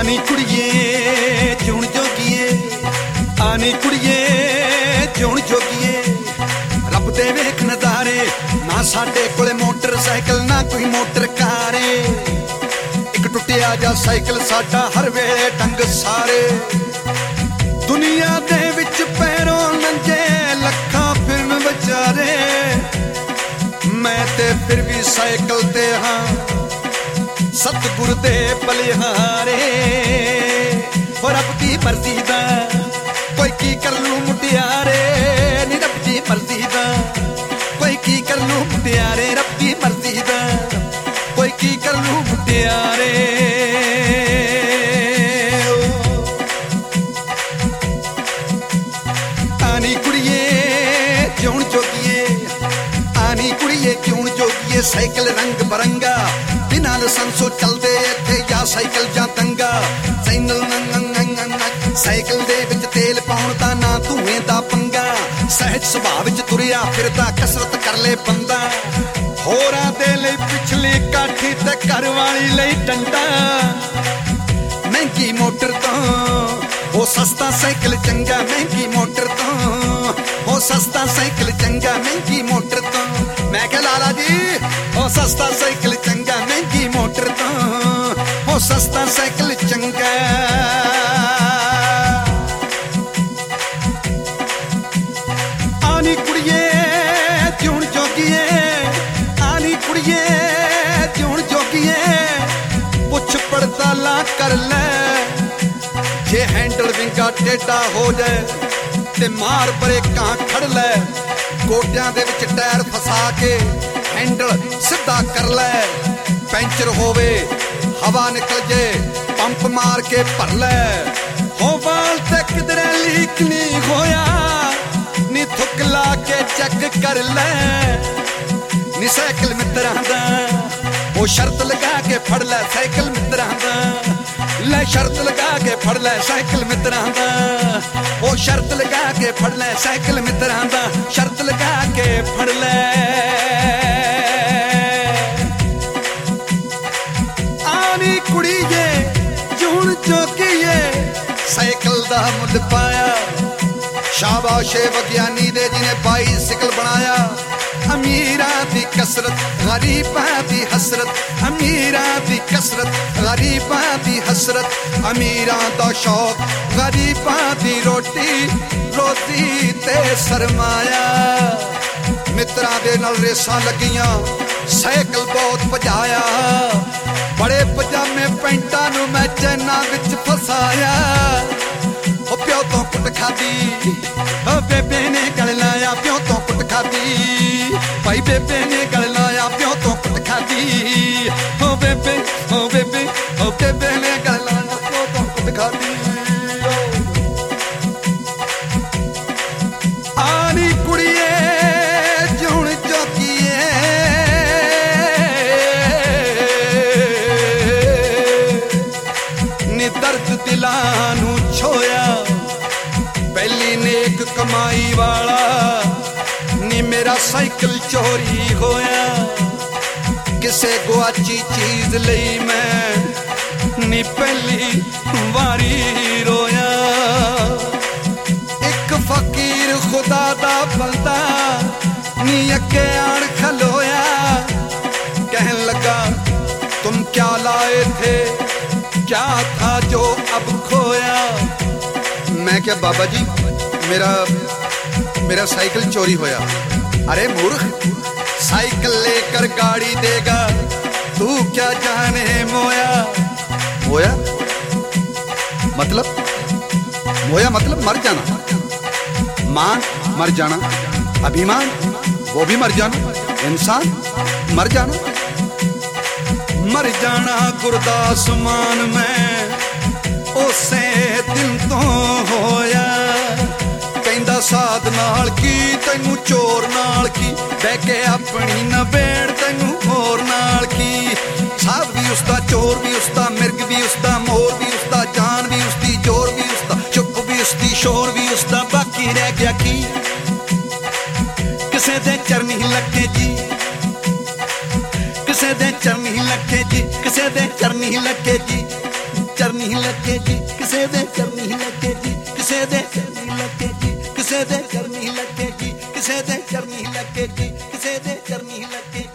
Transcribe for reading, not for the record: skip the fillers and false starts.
ਆਨੀ ਕੁੜੀਏ ਜਿਉਣ ਜੋਗੀਏ, ਆਨੀ ਕੁੜੀਏ ਜਿਉਣ ਜੋਗੀਏ। ਰੱਬ ਦੇ ਵੇਖ ਨਜ਼ਾਰੇ, ਨਾ ਸਾਡੇ ਕੋਲੇ ਮੋਟਰਸਾਈਕਲ ਨਾ ਕੋਈ ਮੋਟਰ ਕਾਰੇ। ਇੱਕ ਟੁੱਟਿਆ ਜਾ ਸਾਈਕਲ ਸਾਡਾ ਹਰ ਵੇਲੇ ਟੰਗ ਸਾਰੇ। ਦੁਨੀਆ ਦੇ ਵਿੱਚ ਪੈਰੋਂ ਨੰਗੇ ਲੱਖਾਂ ਫਿਰਨ ਵਿਚਾਰੇ, ਮੈਂ ਤੇ ਫਿਰ ਵੀ ਸਾਈਕਲ ਤੇ ਹਾਂ ਸਤਿਗੁਰ ਦੇ ਬਲਿਹਾਰੇ। ਹੋ ਰੱਬ ਦੀ ਮਰਜ਼ੀ ਦਾ ਕੋਈ ਕੀ ਕਰ ਲੂ ਮੁਟਿਆਰੇ, ਨੀ ਰੱਬ ਦੀ ਮਰਜ਼ੀ ਦਾ ਕੋਈ ਕੀ ਕਰ ਲੂ ਮੁਟਿਆਰੇ। ਰੱਬ ਦੀ ਮਰਜ਼ੀ ਦਾ ਕੋਈ ਕੀ ਕਰ ਲੂ ਮੁਟਿਆਰੇ। ਆਨੀ ਕੁੜੀਏ ਜਿਉਣ ਜੋਗੀਏ, ਆਨੀ ਕੁੜੀਏ ਜਿਉਣ ਜੋਗੀਏ। ਸਾਈਕਲ ਰੰਗ ਬਰੰਗਾ ਬਿਨਾਂ ਲਾਇਸੈਂਸੋਂ ਚੱਲਦੇ ਇੱਥੇ ਜਾਂ ਸਾਈਕਲ ਜਾਂ ਦੰਗਾ। ਸਾਈਕਲ ਦੇ ਵਿੱਚ ਤੇਲ ਪਾਉਣ ਦਾ ਨਾ ਧੂਏ ਦਾ ਪੰਗਾ। ਸਹਿਜ ਸੁਭਾਅ ਵਿੱਚ ਤੁਰਿਆ ਫਿਰਦਾ ਕਸਰਤ ਕਰ ਲੈ ਬੰਦਾ। ਹੋਰਾਂ ਦੇ ਲਈ ਪਿਛਲੀ ਕਾਠੀ ਤੇ ਘਰ ਵਾਲੀ ਲਈ ਡੰਡਾ। ਮਹਿੰਗੀ ਮੋਟਰ ਤੋਂ ਉਹ ਸਸਤਾ ਸਾਈਕਲ ਚੰਗਾ, ਮਹਿੰਗੀ ਮੋਟਰ ਤੋਂ ਉਹ ਸਸਤਾ ਸਾਈਕਲ ਚੰਗਾ, ਮਹਿੰਗੀ ਮੋਟਰ ਤੋਂ। ਮੈਂ ਕਿਹਾ ਲਾਲਾ ਜੀ ਉਹ ਸਸਤਾ ਸਾਈਕਲ ਚੰਗਾ, ਮਹਿੰਗੀ ਮੋਟਰ ਤੋਂ ਉਹ ਸਸਤਾ ਸਾਈਕਲ ਚੰਗਾ। ਆਨੀ ਕੁੜੀਏ ਜਿਉਣ ਜੋਗੀਏ, ਆਨੀ ਕੁੜੀਏ ਜਿਉਣ ਜੋਗੀਏ। ਪੁੱਛ ਪੜਤਾਲਾਂ ਕਰ ਲੈ, ਜੇ ਹੈਂਡਲ ਵਿੰਗਾ ਟੇਢਾ ਹੋ ਜਾਏ ਤੇ ਮਾਰ ਬਰੇਕਾਂ ਖੜ ਲੈ। ਗੋਡਿਆਂ ਦੇ ਵਿੱਚ ਟਾਇਰ ਫਸਾ ਕੇ ਹੈਂਡਲ ਸਿੱਧਾ ਕਰ ਲੈ। ਪੈਂਚਰ ਹੋਵੇ ਹਵਾ ਨਿਕਲ ਜੇ ਪੰਪ ਮਾਰ ਕੇ ਭਰ ਲੈ। ਹੋ ਵਾਲ ਤੇ ਕਿਧਰੇ ਲੀਕ ਨਹੀਂ ਹੋਇਆ, ਨੀ ਥੁੱਕ ਲਾ ਕੇ ਚੈੱਕ ਕਰ ਲੈ। ਨੀ ਸਾਈਕਲ ਮਿੱਤਰਾਂ ਦਾ ਉਹ ਸ਼ਰਤ ਲਗਾ ਕੇ ਫੜ ਲੈ ਸਾਈਕਲ ਮਿੱਤਰਾਂ ਦਾ। ਲੈ ਸ਼ਰਤ ਲਗਾ ਕੇ ਫੜ ਲੈ ਸਾਈਕਲ ਮਿੱਤਰਾਂ ਦਾ। ਉਹ ਸ਼ਰਤ ਲਗਾ ਕੇ ਫੜ ਲੈ ਸਾਈਕਲ ਮਿੱਤਰਾਂ ਦਾ। ਸ਼ਰਤ ਲਗਾ ਕੇ ਫੜ ਲੈ। ਆਨੀ ਕੁੜੀਏ ਜਿਉਣ ਜੋਗੀਏ, ਸਾਈਕਲ ਦਾ ਮੁੱਲ ਪਾਇਆ। ਸ਼ਾਬਾਸ਼ ਏ ਵਿਗਿਆਨੀ ਦੇ ਜਿਹਨੇ ਬਾਈਸਿਕਲ ਬਣਾਇਆ। ਅਮੀਰਾਂ ਦੀ ਕਸਰਤ ਗਰੀਬਾਂ ਦੀ ਹਸਰਤ, ਅਮੀਰਾਂ ਦੀ ਕਸਰਤ ਗਰੀਬਾਂ ਦੀ ਹਸਰਤ। ਅਮੀਰਾਂ ਦਾ ਸ਼ੌਕ ਗਰੀਬਾਂ ਦੀ ਰੋਟੀ ਰੋਟੀ ਤੇ ਸਰਮਾਇਆ। ਮਿੱਤਰਾਂ ਦੇ ਨਾਲ ਰੇਸਾਂ ਲੱਗੀਆਂ, ਸਾਈਕਲ ਬਹੁਤ ਭਜਾਇਆ। ਬੜੇ ਪਜਾਮੇ ਪੈਂਟਾਂ ਨੂੰ ਮੈਂ ਚੈਨਾਂ ਵਿੱਚ ਫਸਾਇਆ। ਉਹ ਪਿਓ ਤੋਂ ਕੁੱਟ ਖਾਦੀ, ਉਹ ਬੇਬੇ ਨੇ ਗਲ ਲਾਇਆ। ਪਿਓ ਤੋਂ ਕੁੱਟ ਖਾਦੀ, ਭਾਈ ਬੇਬੇ ਨੇ ਗਲ ਲਾਇਆ। ਪਿਓ ਤੋਂ ਕੁੱਟ ਖਾਦੀ, ਉਹ ਬੇਬੇ ਉਹ ਬੇਬੇ ਉਹ ਬੇਬੇ ਨੇ ਗਲ ਲਾਇਆ। ਪਿਓ ਤੋਂ ਕੁੱਟ ਖਾਦੀ। ਆਨੀ ਕੁੜੀਏ ਜਿਉਣ ਜੋਗੀਏ, ਨੀ ਦਰਦ ਦਿਲਾਂ ਨੂੰ ਛੋਇਆ। ਪਹਿਲੀ ਨੇਕ ਕਮਾਈ ਵਾਲਾ ਨੀ ਮੇਰਾ ਸਾਈਕਲ ਚੋਰੀ ਹੋਇਆ। ਕਿਸੇ ਗੁਆਚੀ ਚੀਜ਼ ਲਈ ਮੈਂ ਨੀ ਪਹਿਲੀ ਵਾਰੀ ਰੋਇਆ। ਇੱਕ ਫਕੀਰ ਖੁਦਾ ਦਾ ਬੰਦਾ ਨੀ ਅੱਗੇ ਆਣ ਖਲੋਇਆ। ਕਹਿਣ ਲੱਗਾ ਤੁਮ ਕਿਆ ਲਾਏ ਥੇ, क्या था जो अब खोया। मैं क्या बाबा जी मेरा साइकिल चोरी होया। अरे मूर्ख, साइकिल लेकर गाड़ी देगा तू क्या जाने मोया। मोया मतलब मर जाना। मान मर जाना, अभिमान वो भी मर जाना, इंसान मर जाना। मर जाना गुरदास मान मैं उसे दिन तो होया। कहंदा साध नाल की तैनू चोर नाल की, बह के अपनी नबेड़ तैनू होर नाल की। साध भी उसदा, चोर भी उसदा, मिर्ग भी उसदा, मोर भी उसदा, जान भी उसदी, जोर भी उसदा, चुप भी उसदी, शोर भी उसदा। बाकी रह गया की किसे दे चरनी लगे जी, किसे दे चरनी लगे जी, किसे दे चरनी लगे जी। ਚਰਨੀ ਲੱਗੇਗੀ, ਕਿਸੇ ਦੇ ਚਰਨੀ ਲੱਗੇਗੀ, ਕਿਸੇ ਦੇ ਚਰਨੀ ਲੱਗੇਗੀ, ਕਿਸੇ ਦੇ ਚਰਨੀ ਲੱਗੇਗੀ, ਕਿਸੇ ਦੇ ਚਰਨੀ ਲੱਗੇਗੀ, ਕਿਸੇ ਦੇ ਚਰਨੀ ਲੱਗੇਗੀ।